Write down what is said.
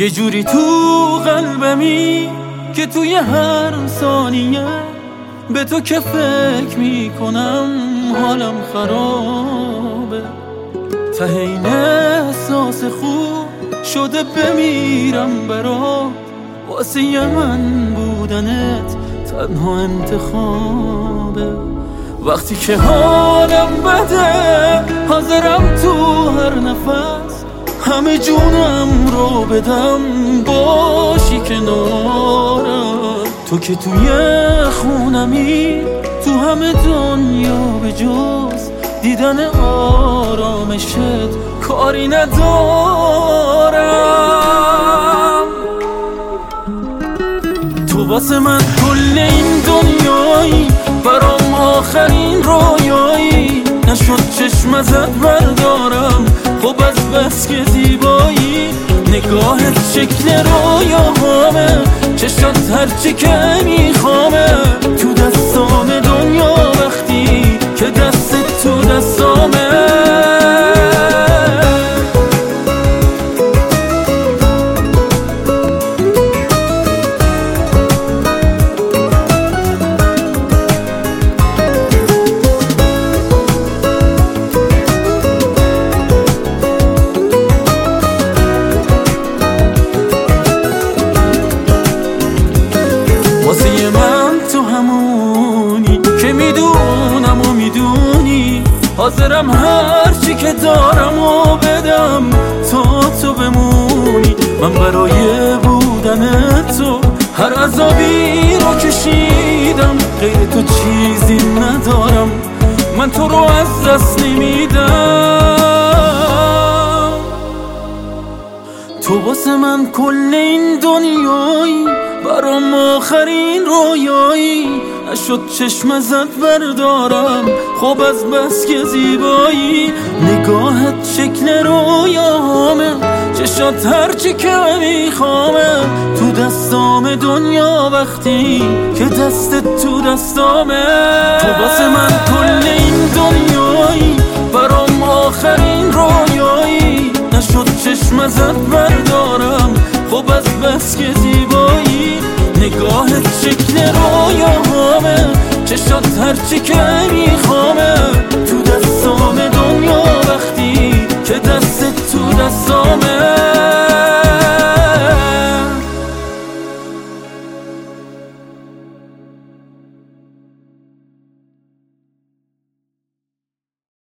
یه جوری تو قلبمی که توی هر ثانیه به تو که فکر میکنم حالم خرابه. ته این احساس خوب شده بمیرم برات، واسه من بودنت تنها انتخابه. وقتی که حالم بده حاضرم تو هر نفس همه جونم رو بدم باشی کنارم. تو که توی خونمی تو همه دنیا به جز دیدن آرامشت کاری ندارم. تو واسه من کل این دنیایی، برام آخرین رویایی. نشد چشم ازت بردارم، خب از بس که زیبایی. نگاهت شکل رویاهامه، چشات هرچی که میخوامه. تو دستام دنیا وقتی که دستت تو دستامه. واسه من تو همونی که میدونم و میدونی. حاضرم هرچی که دارم و بدم تا تو بمونی. من برای بودن تو هر عذابی رو کشیدم، غیر تو چیزی ندارم، من تو رو از دست نمیدم. تو واسه من کل این دنیایی، برام آخرین رویایی. نشد چشم ازت بردارم، خب از بس که زیبایی. نگاهت شکل رویاهامه، چشات هرچی که میخوامه. تو دستام دنیا وقتی که دستت تو دستامه. تو واسه من کل این دنیایی، برام آخرین رویایی. نشد چشم ازت بردارم، خب از بس که زیبایی. نگاهت شکل رویاهامه، چشات هرچی که میخوامه. تو دستام دنیا وقتی که دستت تو دستامه.